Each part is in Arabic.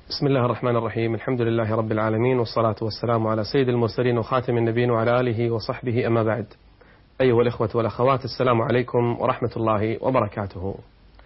بسم الله الرحمن الرحيم. الحمد لله رب العالمين، والصلاة والسلام على سيد المرسلين وخاتم النبيين وعلى آله وصحبه، أما بعد. أيها الإخوة والأخوات، السلام عليكم ورحمة الله وبركاته.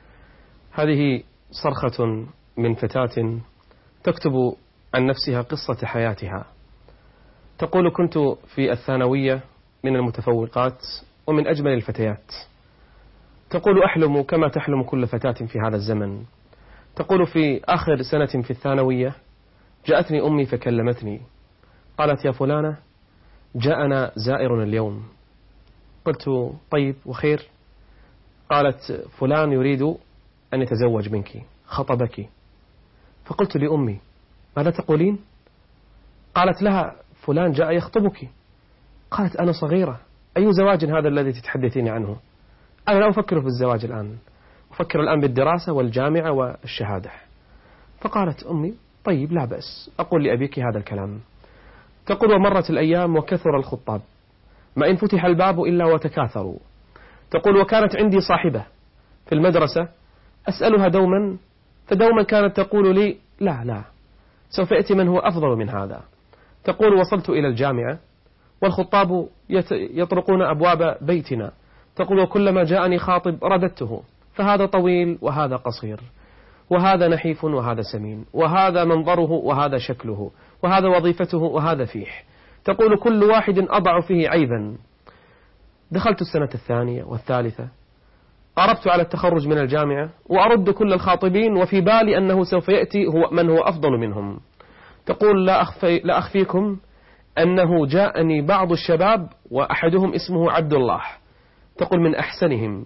هذه صرخة من فتاة تكتب عن نفسها قصة حياتها. تقول: كنت في الثانوية من المتفوقات ومن أجمل الفتيات. تقول: أحلم كما تحلم كل فتاة في هذا الزمن. تقول: في آخر سنة في الثانوية جاءتني أمي فكلمتني، قالت: يا فلانة، جاءنا زائر اليوم. قلت: طيب وخير؟ قالت: فلان يريد أن يتزوج منك، خطبك. فقلت لأمي: ماذا تقولين؟ قالت لها: فلان جاء يخطبك. قالت: أنا صغيرة، أي زواج هذا الذي تتحدثين عنه؟ أنا لا أفكر في الزواج الآن، أفكر الآن بالدراسة والجامعة والشهادة. فقالت أمي: طيب لا بأس، أقول لأبيك هذا الكلام. تقول: ومرت الأيام وكثر الخطاب، ما إن فتح الباب إلا وتكاثروا. تقول: وكانت عندي صاحبة في المدرسة أسألها دوما، فدوما كانت تقول لي: لا سوف يأتي من هو أفضل من هذا. تقول: وصلت إلى الجامعة والخطاب يطرقون أبواب بيتنا. تقول: وكلما جاءني خاطب رددته، فهذا طويل وهذا قصير، وهذا نحيف وهذا سمين، وهذا منظره وهذا شكله، وهذا وظيفته وهذا فيح. تقول: كل واحد أضع فيه عيبا. دخلت السنة الثانية والثالثة، قربت على التخرج من الجامعة وأرد كل الخاطبين، وفي بالي أنه سوف يأتي من هو أفضل منهم. تقول: لا أخفيكم أنه جاءني بعض الشباب وأحدهم اسمه عبد الله. تقول: من أحسنهم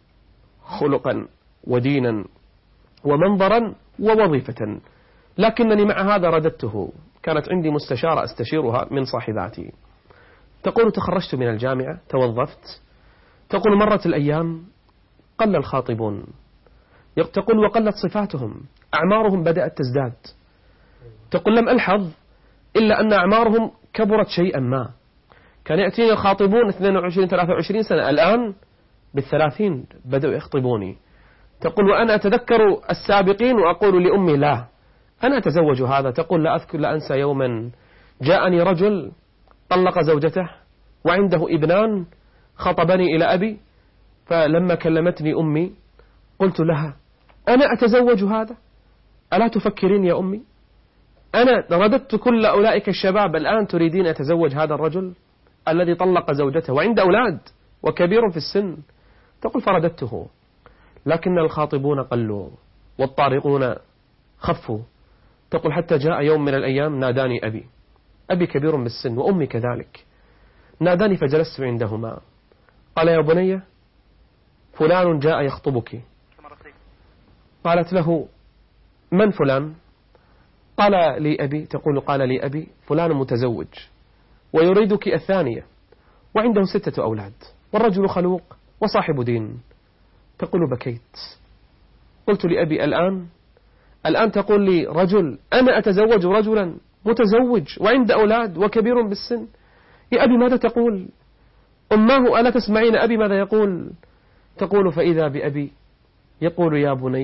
خلقا ودينا ومنظرا ووظيفة، لكنني مع هذا رددته. كانت عندي مستشارة أستشيرها من صاحباتي. تقول: تخرجت من الجامعة، توظفت. تقول: مرت الأيام، قل الخاطبون. تقول: وقلت صفاتهم، أعمارهم بدأت تزداد. تقول: لم ألحظ إلا أن أعمارهم كبرت شيئا ما. كان يأتيني الخاطبون 22-23 سنة، الآن بال30 بدأوا يخطبوني. تقول: وأنا أتذكر السابقين وأقول لأمي: لا، أنا أتزوج هذا. تقول: لا أذكر لا أنسى يوما جاءني رجل طلق زوجته وعنده ابنان، خطبني إلى أبي. فلما كلمتني أمي قلت لها: أنا أتزوج هذا؟ ألا تفكرين يا أمي؟ أنا رددت كل أولئك الشباب، الآن تريدين أتزوج هذا الرجل الذي طلق زوجته وعنده أولاد وكبير في السن؟ تقول: فرددته، لكن الخاطبون قلوا والطارقون خفوا. تقول: حتى جاء يوم من الأيام ناداني أبي كبير بالسن وأمي كذلك. ناداني فجلست عندهما. قال: يا بني، فلان جاء يخطبك. قالت له: من فلان؟ قال لي أبي. تقول: قال لي أبي: فلان متزوج ويريدك الثانية، وعنده 6 أولاد، والرجل خلوق وصاحب دين. تقول: بكيت. قلت لأبي: الآن تقول لي رجل أنا أتزوج رجلا متزوج وعند أولاد وكبير بالسن؟ يا أبي ماذا تقول؟ أماه ألا تسمعين أبي ماذا يقول؟ تقول: فإذا بأبي يقول: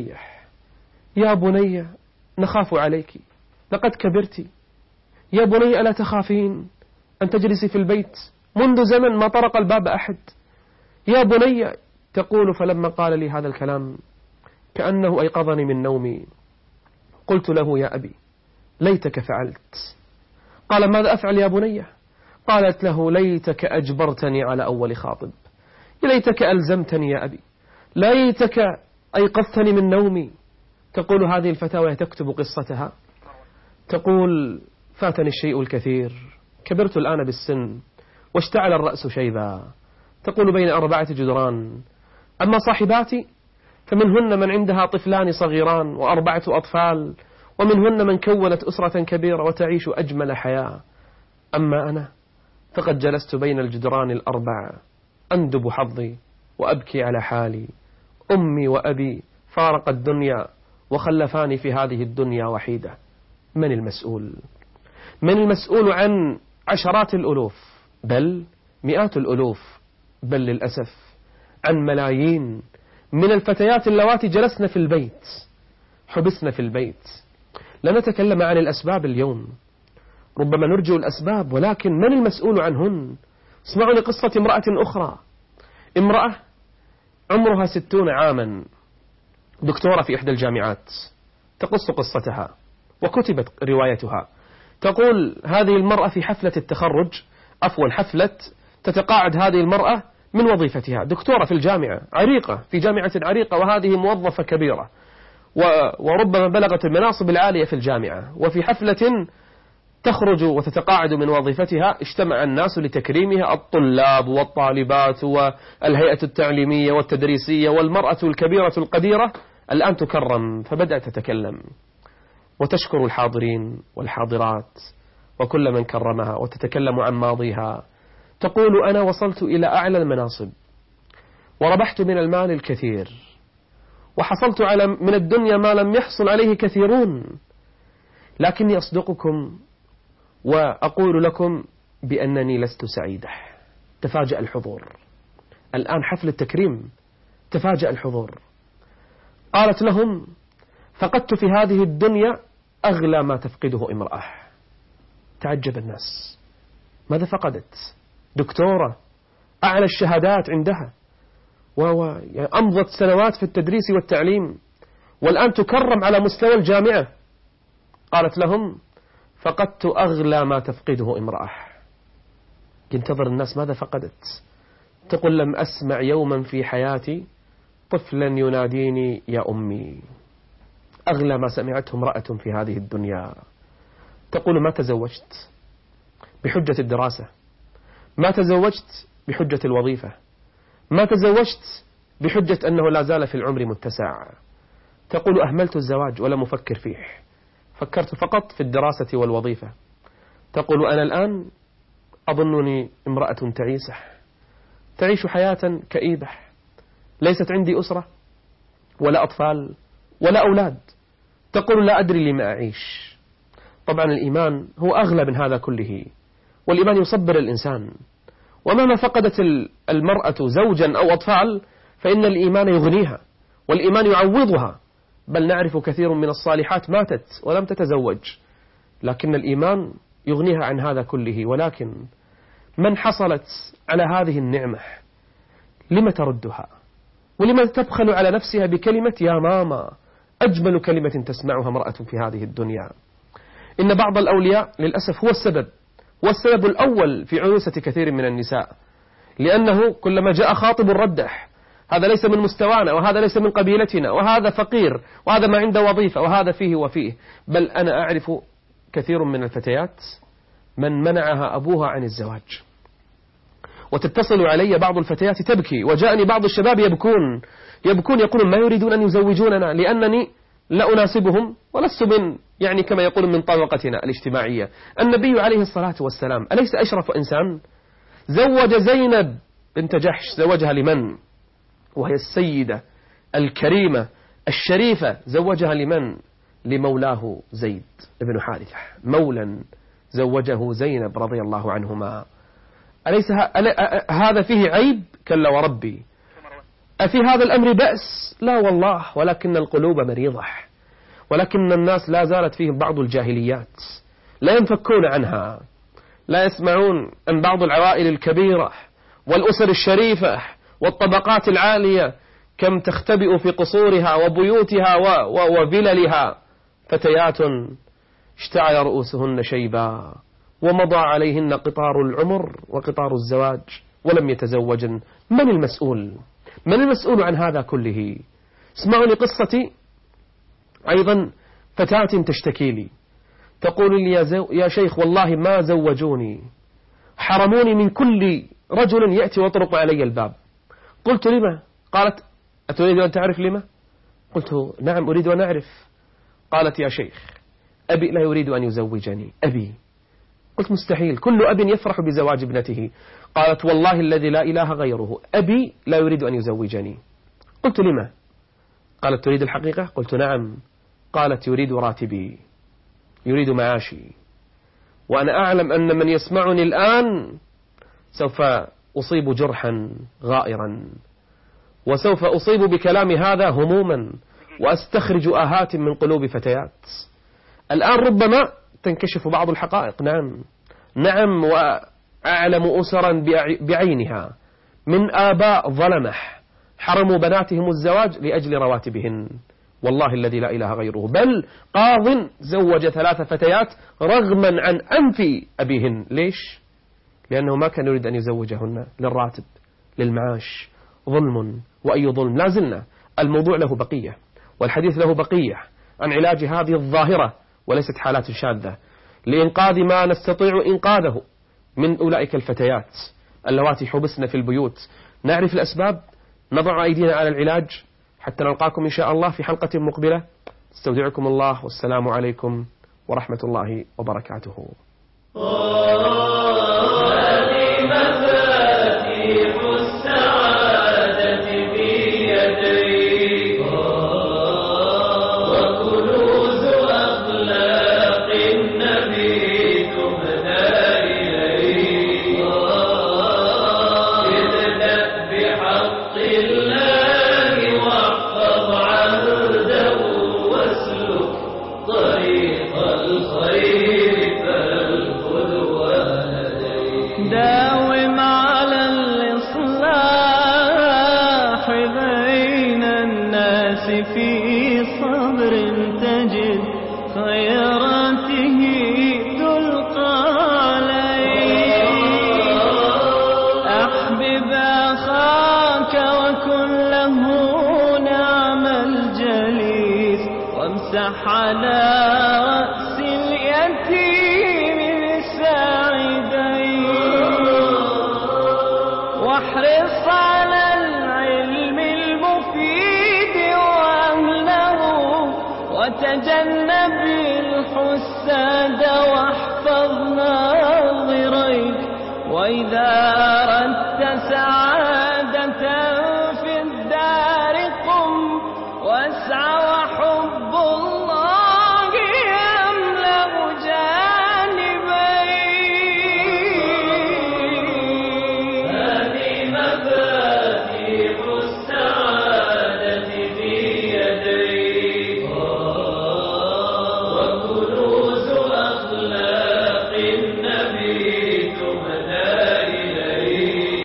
يا بني نخاف عليك، لقد كبرت. يا بني ألا تخافين أن تجلسي في البيت؟ منذ زمن ما طرق الباب أحد. يا بني. تقول: فلما قال لي هذا الكلام كأنه أيقظني من نومي. قلت له: يا أبي، ليتك فعلت. قال: ماذا أفعل يا بني؟ قالت له: ليتك أجبرتني على أول خاطب، ليتك ألزمتني يا أبي، ليتك أيقظتني من نومي. تقول هذه الفتاة وهي تكتب قصتها، تقول: فاتني الشيء الكثير، كبرت الآن بالسن واشتعل الرأس شيبا. تقول: بين 4 جدران. أما صاحباتي فمنهن من عندها طفلان صغيران و4 أطفال، ومنهن من كونت أسرة كبيرة وتعيش أجمل حياة. أما أنا فقد جلست بين الجدران ال4 أندب حظي وأبكي على حالي. أمي وأبي فارق الدنيا وخلفاني في هذه الدنيا وحيدة. من المسؤول؟ من المسؤول عن عشرات الألوف، بل مئات الألوف، بل للأسف عن ملايين من الفتيات اللواتي جلسن في البيت، حبسن في البيت، لا نتكلم عن الأسباب اليوم، ربما نرجع الأسباب، ولكن من المسؤول عنهن؟ اسمعوا لقصة امرأة أخرى، امرأة عمرها 60 عاما، دكتورة في إحدى الجامعات، تقص قصتها وكتبت روايتها. تقول هذه المرأة في حفلة التخرج، حفلة تتقاعد هذه المرأة من وظيفتها، دكتورة في الجامعة عريقة، في جامعة عريقة، وهذه موظفة كبيرة وربما بلغت المناصب العالية في الجامعة، وفي حفلة تخرج وتتقاعد من وظيفتها اجتمع الناس لتكريمها، الطلاب والطالبات والهيئة التعليمية والتدريسية، والمرأة الكبيرة القديرة الآن تكرم، فبدأت تتكلم وتشكر الحاضرين والحاضرات وكل من كرمها، وتتكلم عن ماضيها. تقول أنا وصلت إلى أعلى المناصب، وربحت من المال الكثير، وحصلت على من الدنيا ما لم يحصل عليه كثيرون، لكني أصدقكم وأقول لكم بأنني لست سعيدة. تفاجأ الحضور، الآن حفل التكريم، تفاجأ الحضور. قالت لهم فقدت في هذه الدنيا أغلى ما تفقده امرأة. تعجب الناس، ماذا فقدت؟ دكتورة، أعلى الشهادات عندها، وأمضت سنوات في التدريس والتعليم، والآن تكرم على مستوى الجامعة. قالت لهم فقدت أغلى ما تفقده امرأة. ينتظر الناس ماذا فقدت؟ تقول لم أسمع يوما في حياتي طفلا يناديني يا أمي. أغلى ما سمعته امرأة في هذه الدنيا. تقول ما تزوجت بحجة الدراسة، ما تزوجت بحجة الوظيفة، ما تزوجت بحجة أنه لا زال في العمر متسع. تقول أهملت الزواج ولم أفكر فيه، فكرت فقط في الدراسة والوظيفة. تقول أنا الآن أظنني امرأة تعيسة، تعيش حياة كئيبة، ليست عندي أسرة ولا أطفال ولا أولاد. تقول لا أدري لما أعيش. طبعا الإيمان هو أغلى من هذا كله، والإيمان يصبر الإنسان، ومهما فقدت المرأة زوجا أو أطفال فإن الإيمان يغنيها والإيمان يعوضها. بل نعرف كثير من الصالحات ماتت ولم تتزوج، لكن الإيمان يغنيها عن هذا كله. ولكن من حصلت على هذه النعمة لما تردها؟ ولما تبخل على نفسها بكلمة يا ماما، أجمل كلمة تسمعها امرأة في هذه الدنيا. إن بعض الأولياء للأسف هو السبب الأول في عنوسة كثير من النساء، لأنه كلما جاء خاطب ردح، هذا ليس من مستوانا، وهذا ليس من قبيلتنا، وهذا فقير، وهذا ما عنده وظيفة، وهذا فيه وفيه. بل أنا أعرف كثير من الفتيات من منعها أبوها عن الزواج، وتتصل علي بعض الفتيات تبكي، وجاءني بعض الشباب يبكون يقولون ما يريدون أن يزوجوننا لأنني لا أناسبهم ولست من كما يقول من طبقتنا الاجتماعية. النبي عليه الصلاة والسلام أليس أشرف إنسان؟ زوج زينب بنت جحش، زوجها لمن؟ وهي السيدة الكريمة الشريفة، زوجها لمن؟ لمولاه زيد بن حارثة، مولا زوجه زينب رضي الله عنهما. أليس هذا فيه عيب؟ كلا وربي. أفي هذا الأمر بأس؟ لا والله، ولكن القلوب مريضة، ولكن الناس لا زالت فيهم بعض الجاهليات لا ينفكون عنها، لا يسمعون أن بعض العوائل الكبيرة والأسر الشريفة والطبقات العالية كم تختبئ في قصورها وبيوتها وفللها فتيات اشتعل رؤوسهن شيبا، ومضى عليهن قطار العمر وقطار الزواج ولم يتزوجن. من المسؤول؟ من المسؤول عن هذا كله؟ اسمعوا لقصتي أيضا. فتاة تشتكي لي، تقول لي يا شيخ والله ما زوجوني، حرموني من كل رجل يأتي ويطرق علي الباب. قلت لما؟ قالت أتريد أن تعرف لما؟ قلت نعم أريد أن أعرف. قالت يا شيخ أبي لا يريد أن يزوجني، أبي. قلت مستحيل، كل أب يفرح بزواج ابنته. قالت والله الذي لا إله غيره أبي لا يريد أن يزوجني. قلت لما؟ قالت تريد الحقيقة؟ قلت نعم. قالت يريد راتبي، يريد معاشي، وأنا أعلم أن من يسمعني الآن سوف أصيب جرحا غائرا، وسوف أصيب بكلام هذا هموما، وأستخرج آهات من قلوب فتيات. الآن ربما تنكشف بعض الحقائق. نعم، وأعلم أسرا بعينها من آباء ظلمة حرموا بناتهم الزواج لأجل رواتبهن، والله الذي لا إله غيره. بل قاض زوج 3 فتيات رغما عن أنف أبيهن. ليش؟ لأنه ما كان يريد أن يزوجهن للراتب، للمعاش. ظلم، وأي ظلم. لازلنا الموضوع له بقية، والحديث له بقية عن علاج هذه الظاهرة وليست حالات شاذة، لإنقاذ ما نستطيع إنقاذه من أولئك الفتيات اللواتي حبسن في البيوت. نعرف الأسباب، نضع أيدينا على العلاج، حتى نلقاكم إن شاء الله في حلقة مقبلة. استودعكم الله، والسلام عليكم ورحمة الله وبركاته. داوم على الإصلاح بين الناس، في صبر تجد خيراته تلقى عليه. أحبب أخاك وكن له نعم الجليس، وامسح على رأس اليتيم بالساعدين، واحرص على العلم المفيد وأهله، وتجنب الحساد واحفظ ناظريك. وإذا أردت سعادة